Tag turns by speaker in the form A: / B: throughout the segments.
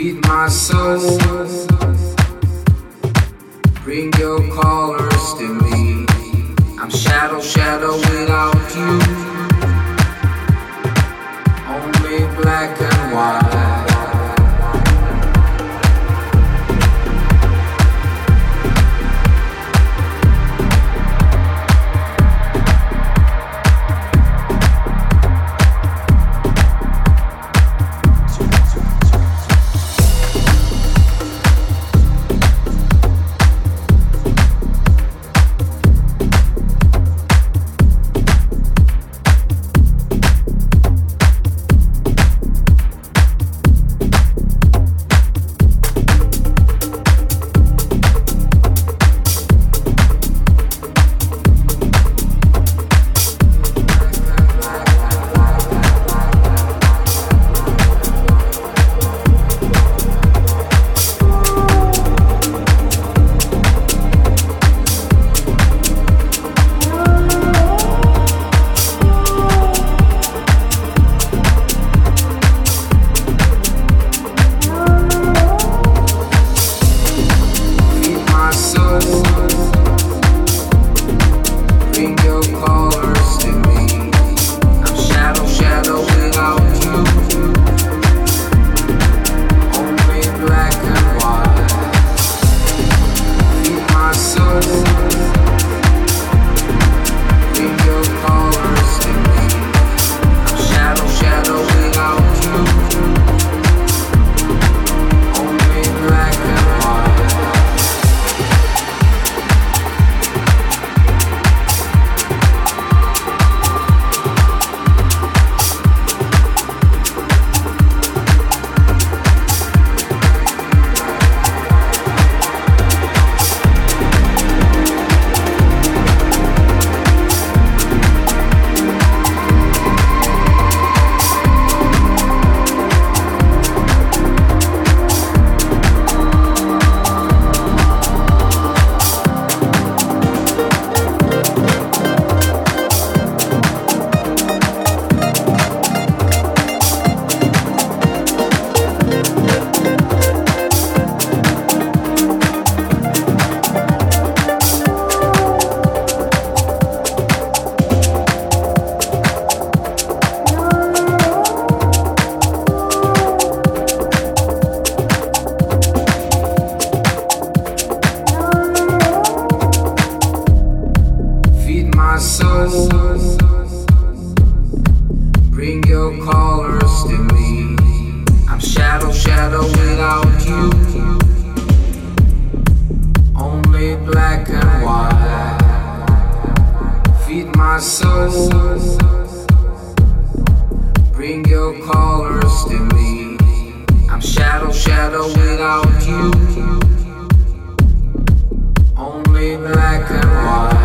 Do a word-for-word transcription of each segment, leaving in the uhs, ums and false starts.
A: feed my soul. Bring your colors to me. I'm shadow, shadow without you. Only black and white. Bring your colors to me. I'm shadow, shadow without you. Only black and white. Feed my soul. Bring your colors to me. I'm shadow, shadow without you. Only black and white.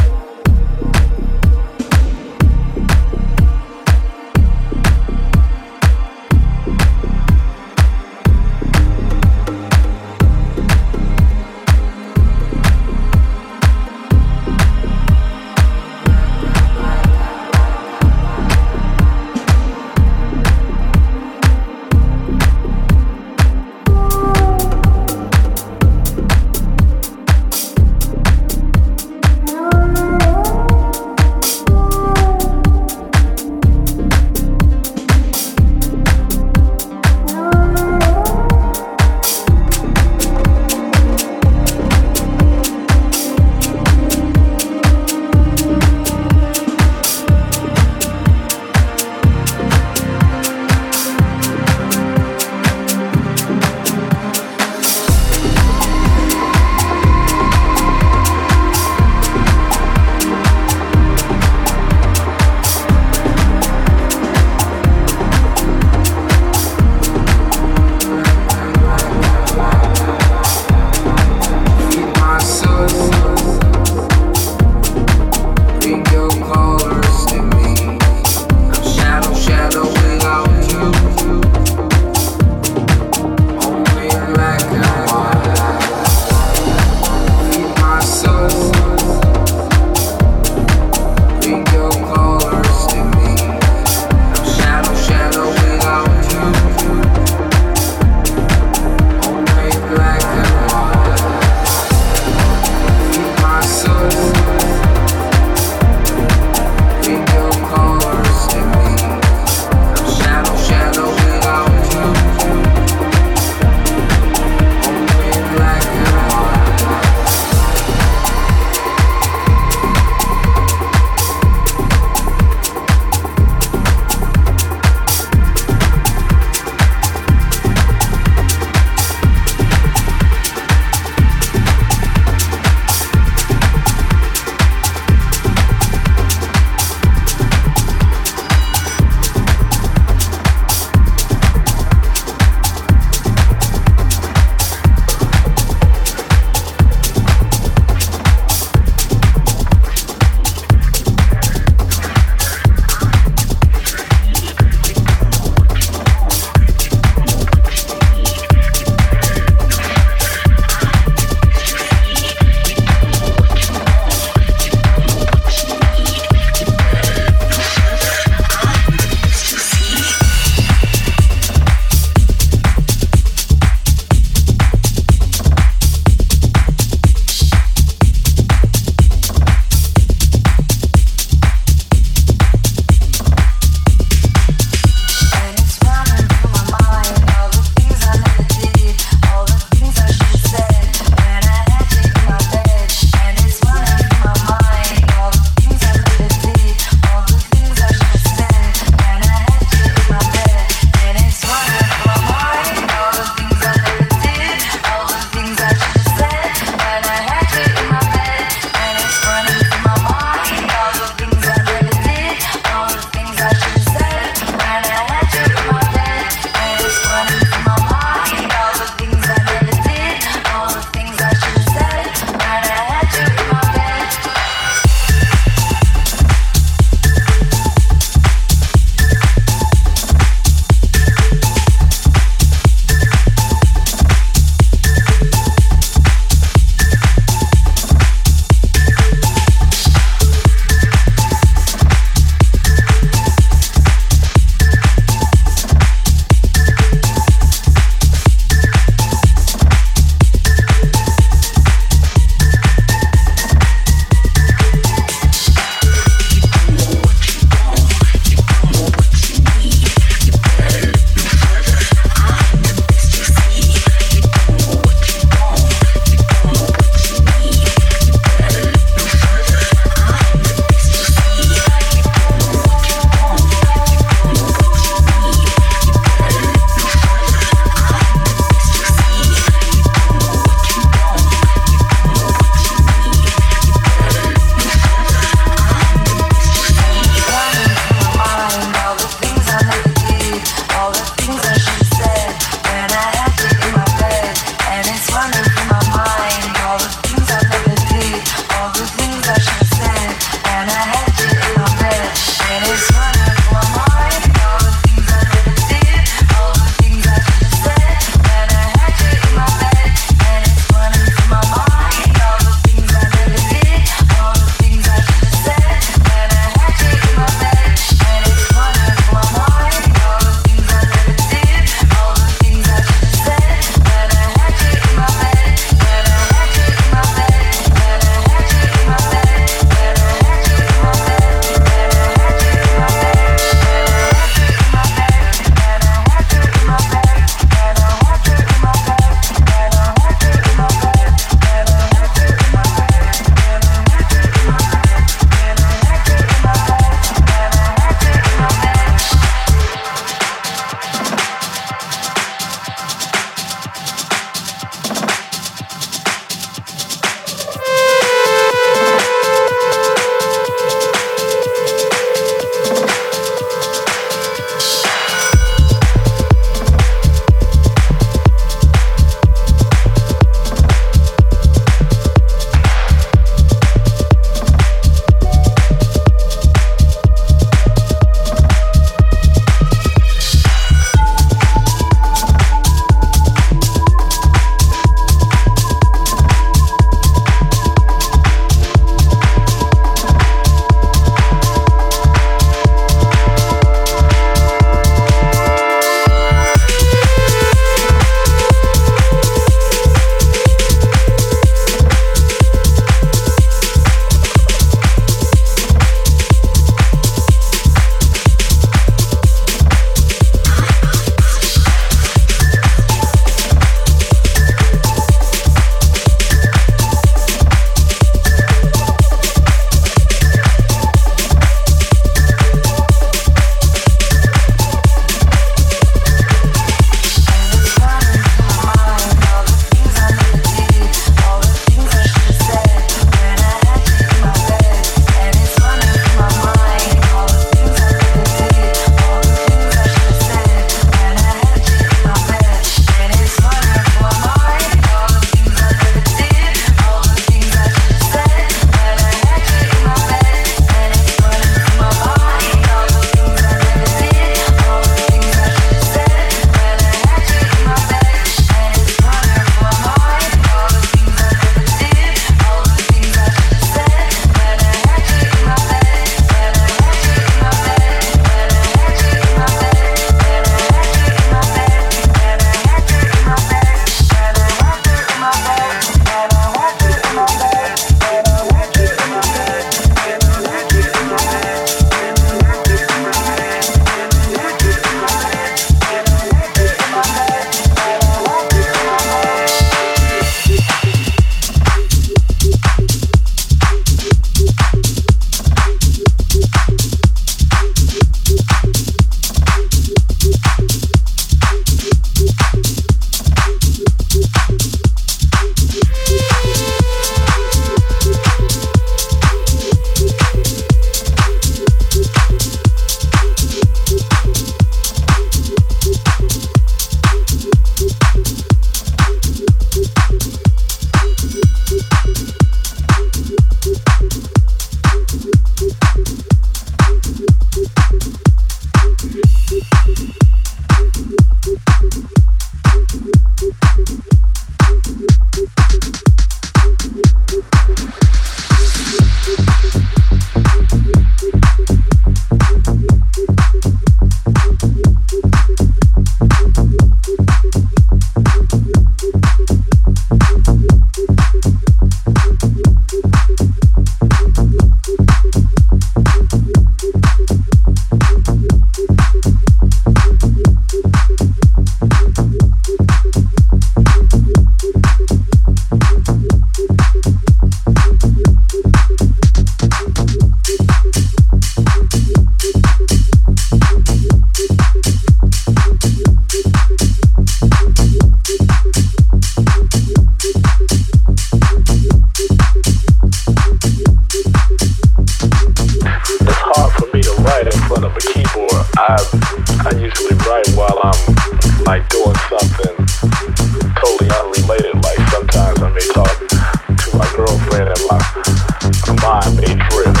B: girlfriend and my mind may drift.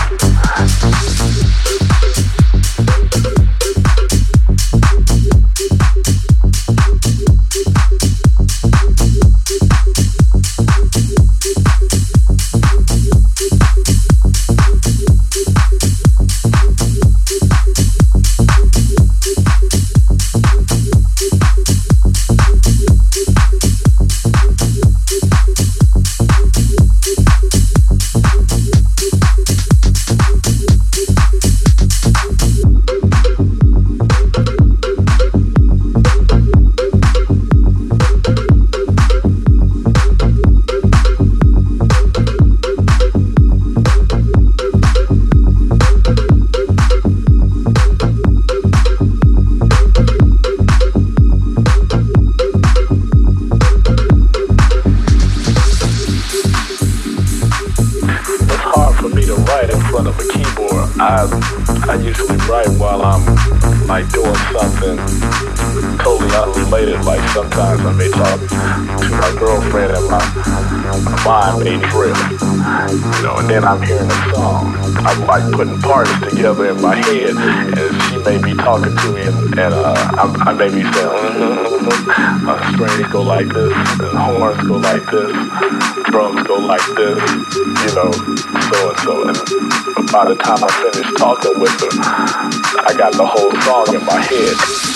B: I'm hearing a song. I'm like putting parts together in my head, and she may be talking to me, and, and uh, I, I may be saying, mm-hmm, uh, strings go like this, and horns go like this, drums go like this, you know, so and so. And by the time I finish talking with her, I got the whole song in my head.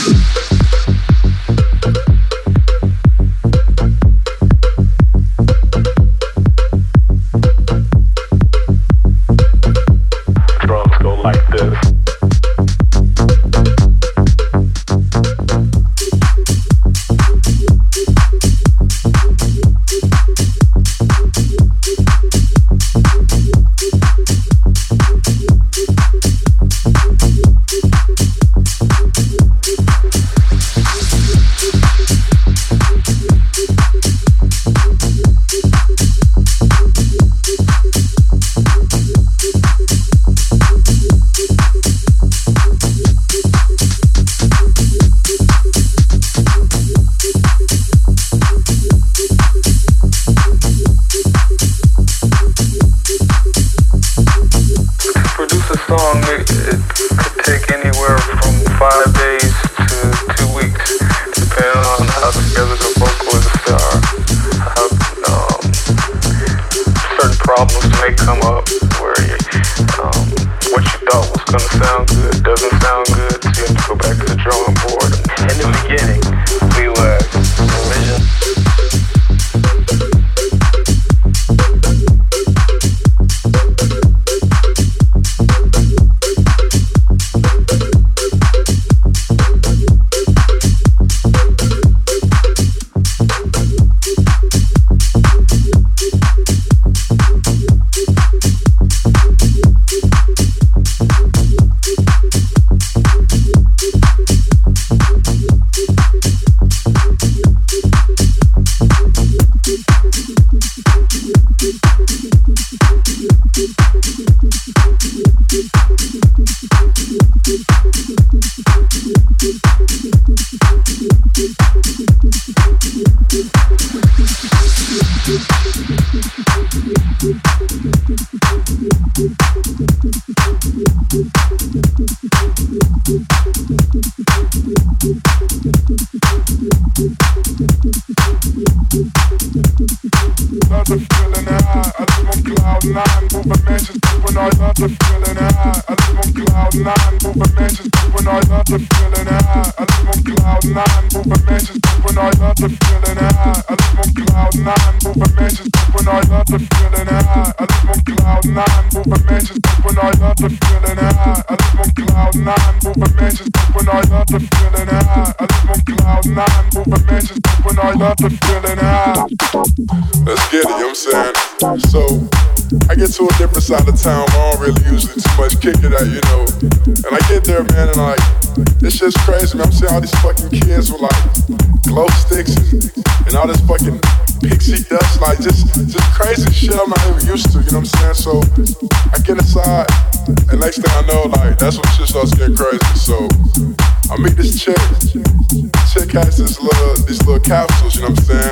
C: Side of town where I don't really usually too much kick it at, you know. And I get there, man, and like, this shit's crazy, man. I'm seeing all these fucking kids with like glow sticks and, and all this fucking pixie dust, like just just crazy shit I'm not even used to, you know what I'm saying? So I get inside, and next thing I know, like, that's when shit starts getting crazy. So I meet this chick. Chick has this little, these little capsules, you know what I'm saying?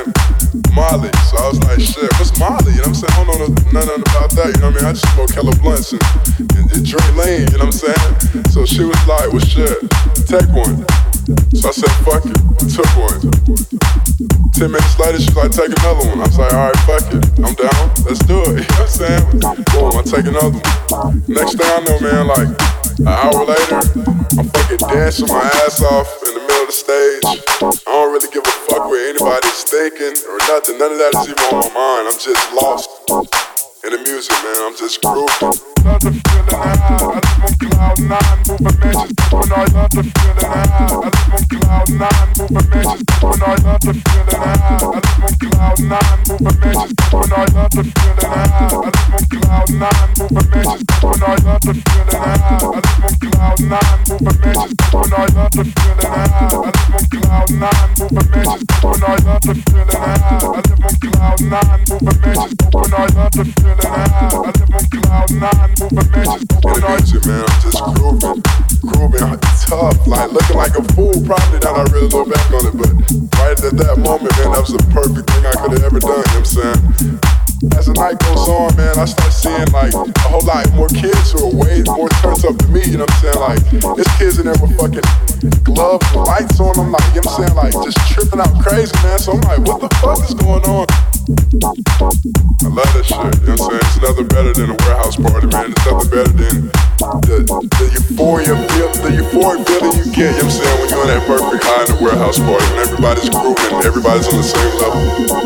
C: Molly. So I was like, shit, what's Molly? You know what I'm saying? I don't know nothing about that, you know what I mean? I just smoke hella blunts and, and, and drink lean, you know what I'm saying? So she was like, well shit, take one. So I said, fuck it, I took one. Ten minutes later, she's like, take another one. I was like, alright, fuck it, I'm down, let's do it, you know what I'm saying? Boom, I take another one. Next thing I know, man, like, an hour later, I'm fucking dancing my ass off in the middle of the stage. I don't really give a fuck what anybody's thinking or nothing. None of that is even on my mind. I'm just lost in the music, man. I'm just grooving. Love the feeling high. I live on cloud nine, moving mansions when I love the feeling high. I live on cloud nine, moving mansions when I love the feeling high. I live on cloud nine, moving mansions when I love the feeling high. I live on cloud nine, moving mansions when I love the feeling high. I live on cloud nine, moving mansions when I love the feeling high. I live on cloud nine, moving mansions when I love the feeling high. I live on cloud nine, moving mansions when I love the feeling high. I live on cloud nine. In the music, man, I'm just grooving, grooving tough, like looking like a fool. Probably now I really look back on it, but right at that moment, man, that was the perfect thing I could have ever done, you know what I'm saying? As the night goes on, man, I start seeing like a whole lot more kids who are way more turned up than me, you know what I'm saying? Like, there's kids in there with fucking gloves and lights on them, like, you know what I'm saying? Like, just tripping out crazy, man. So I'm like, what the fuck is going on? I love that shit, you know what I'm saying? It's nothing better than a warehouse party, man. It's nothing better than the, the euphoria feel, the euphoric feeling you get, you know what I'm saying, when you're on that perfect high in a warehouse party and everybody's grooving, everybody's on the same level.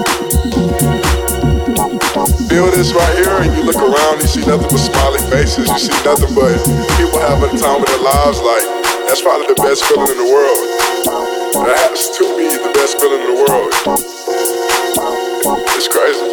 C: Feel this right here and you look around, you see nothing but smiley faces, you see nothing but people having the time of their lives. Like, that's probably the best feeling in the world. That has to be the best feeling in the world. It's crazy.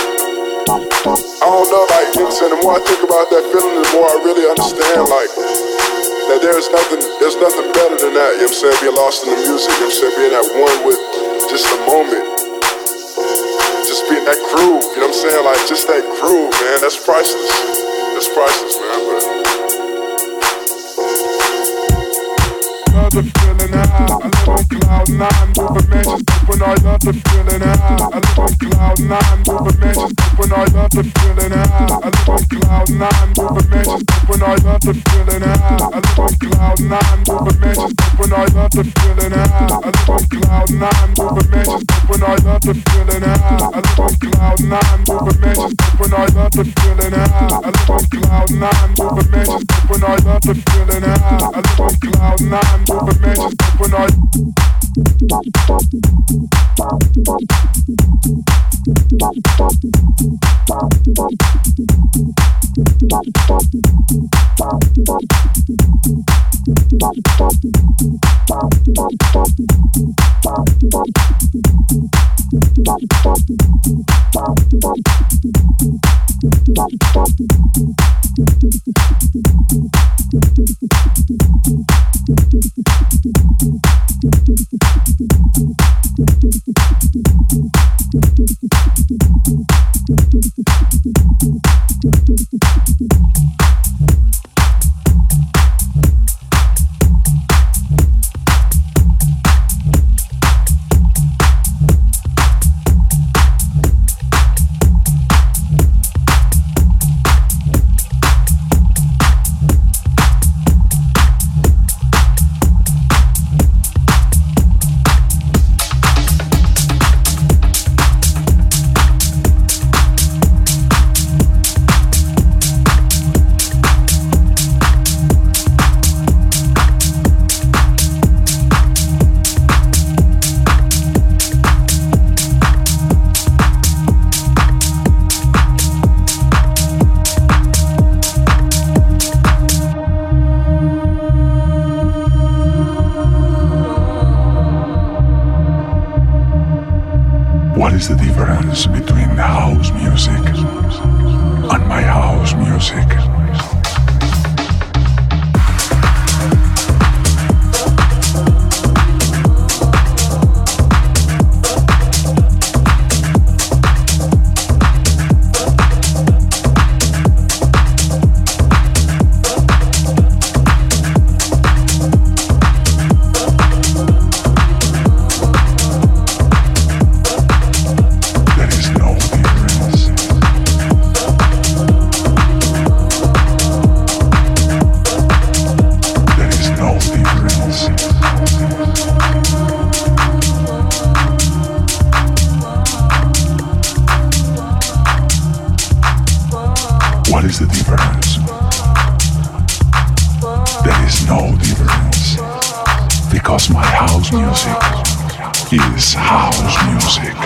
C: I don't know, like, you know what I'm saying, the more I think about that feeling, the more I really understand, like, that there's nothing, there's nothing better than that, you know what I'm saying, being lost in the music, you know what I'm saying, being at one with just the moment. Just being that groove, you know what I'm saying? Like, just that groove, man, that's priceless. That's priceless, man, but love the feeling high. I live on cloud nine, moving mansions when I love the feeling high. I live on cloud nine, moving mansions when I love the feeling high. I live on cloud nine, moving mansions when I love the feeling high. I live on cloud nine, moving mansions when I love the feeling high. I live on cloud nine, moving mansions when I love the feeling high. I live on cloud nine, moving mansions when I love the feeling high. I live on cloud nine, moving mansions when I love the feeling high. I live on cloud nine, moving mansions when I
D: What is the difference? There is no difference. Because my house music is house music.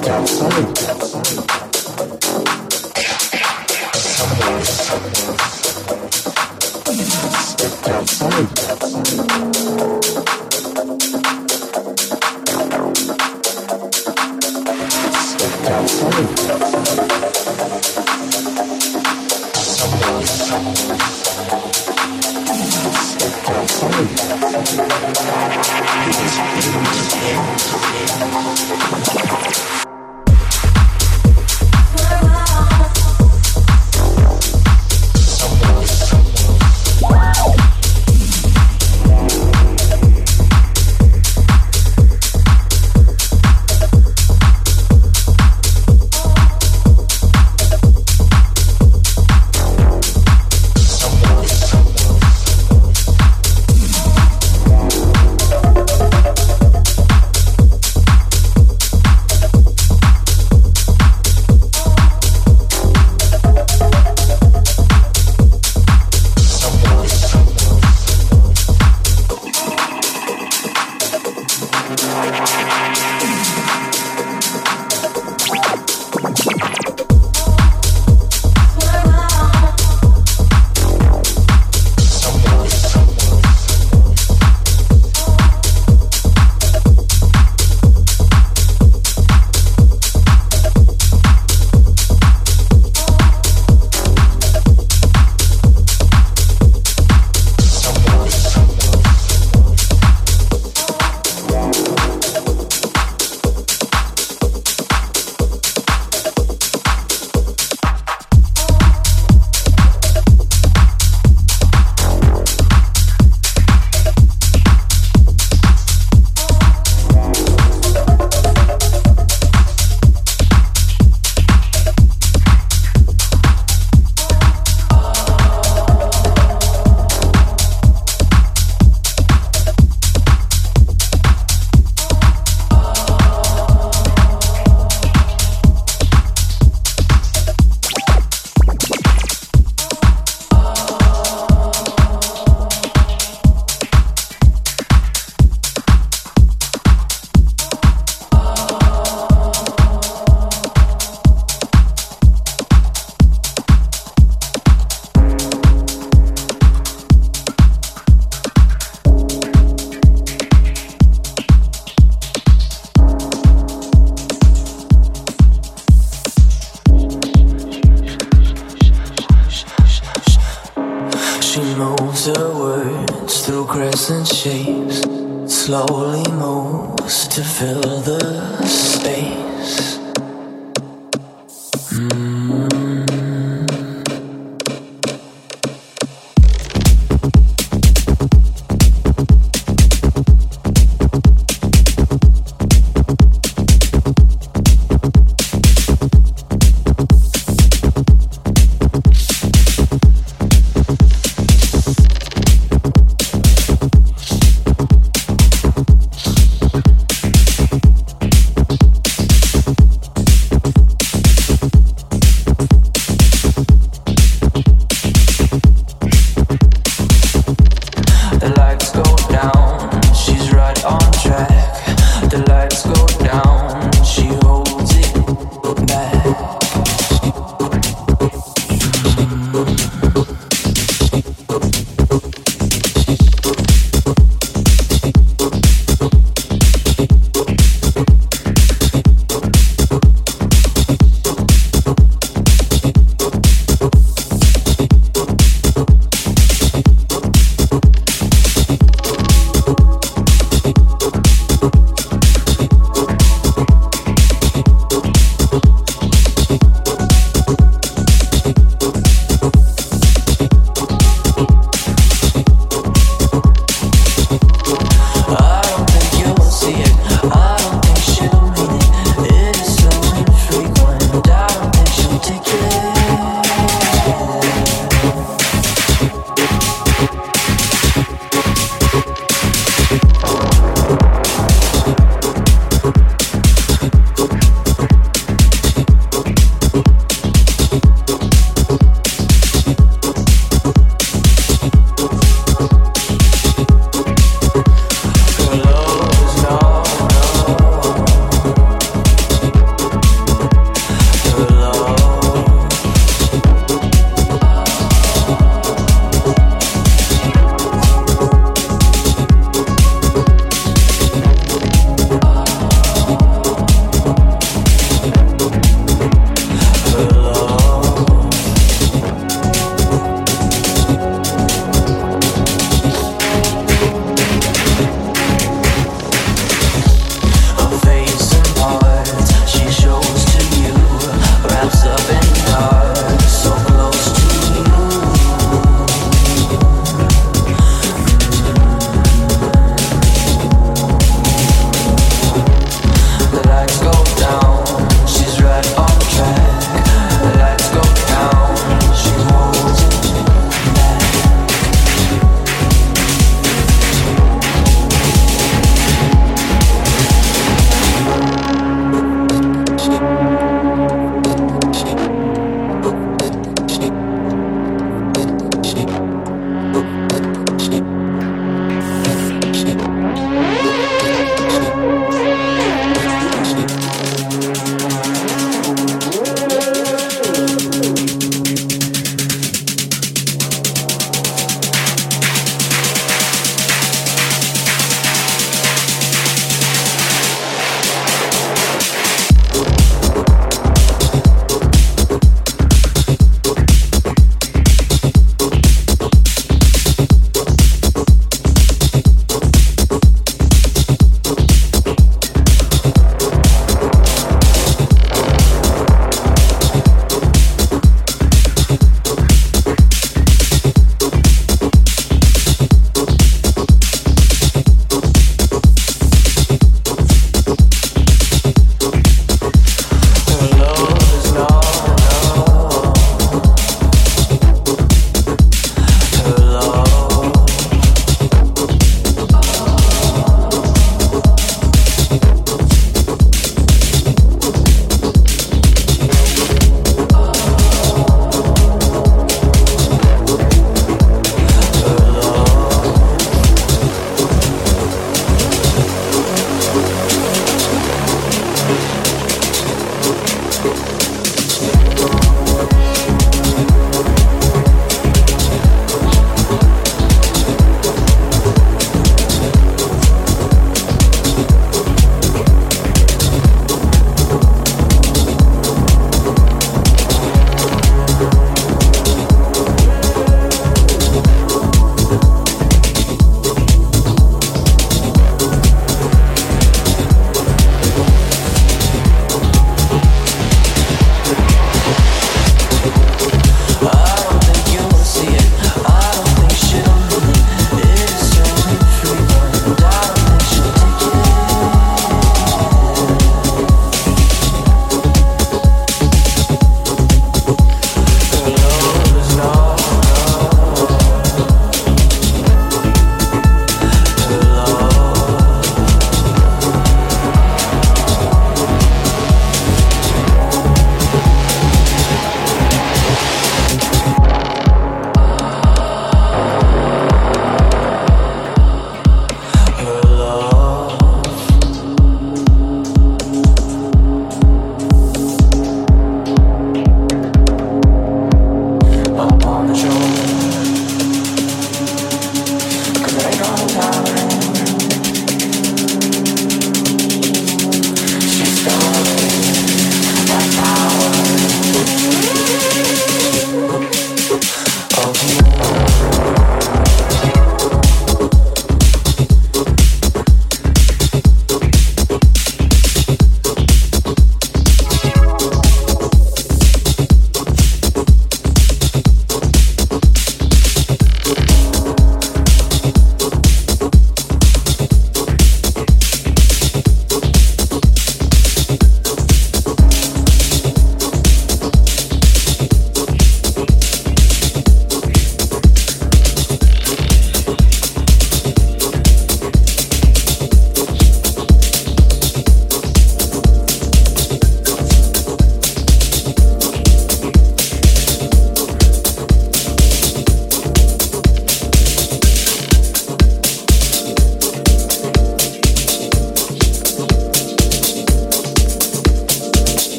E: crescent shapes, slowly moves to fill the space. Mm.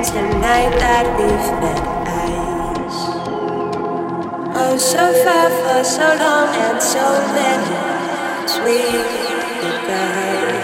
F: the night that we've met eyes. Oh, so far for so long and so many sweet goodbyes.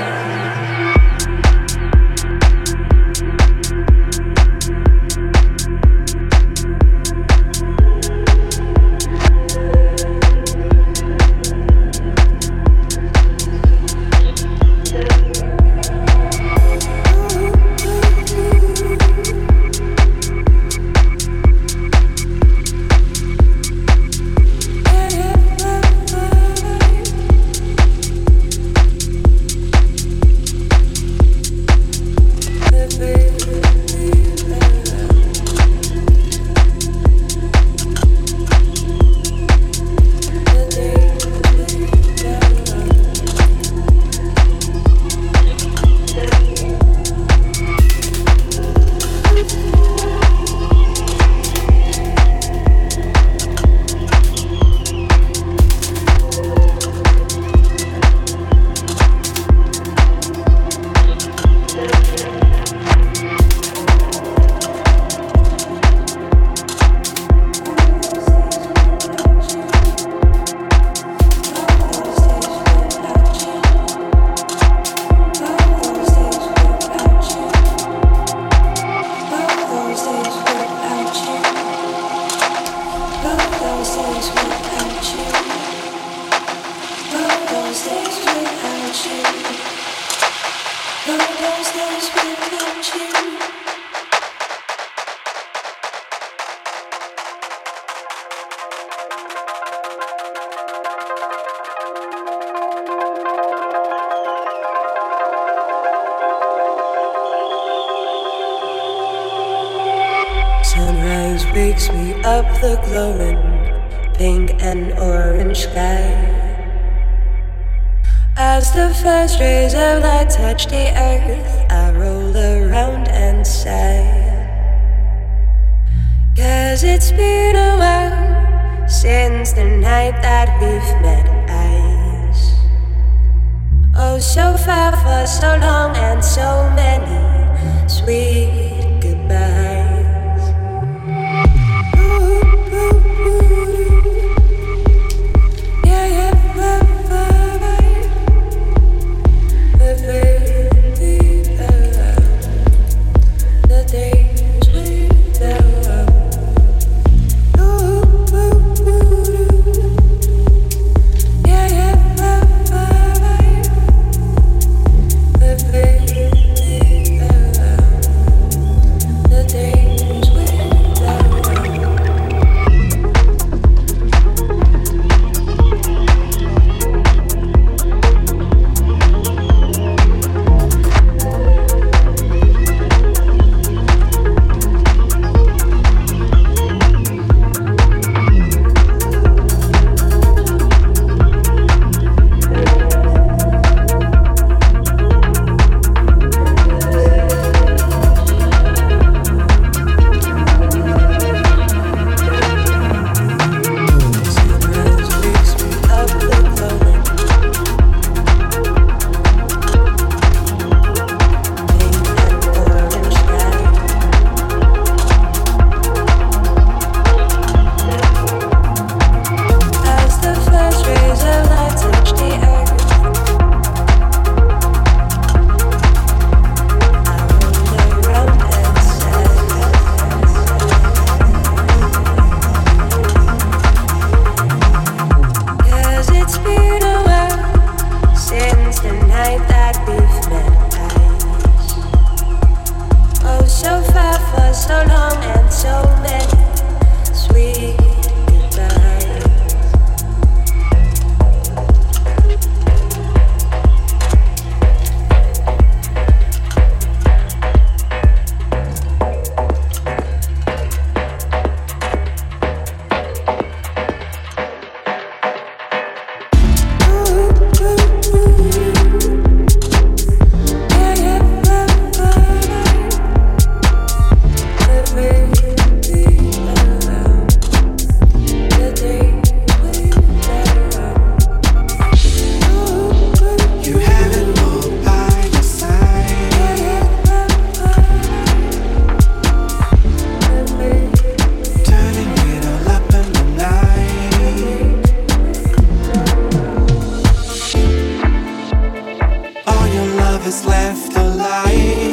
F: Sunrise wakes me up the glowing pink and orange sky. As the first rays of light touch the earth, I roll around and sigh. 'Cause it's been a while since the night that we've met eyes. Oh, so far for so long and so many sweet goodbyes.
G: is left alive.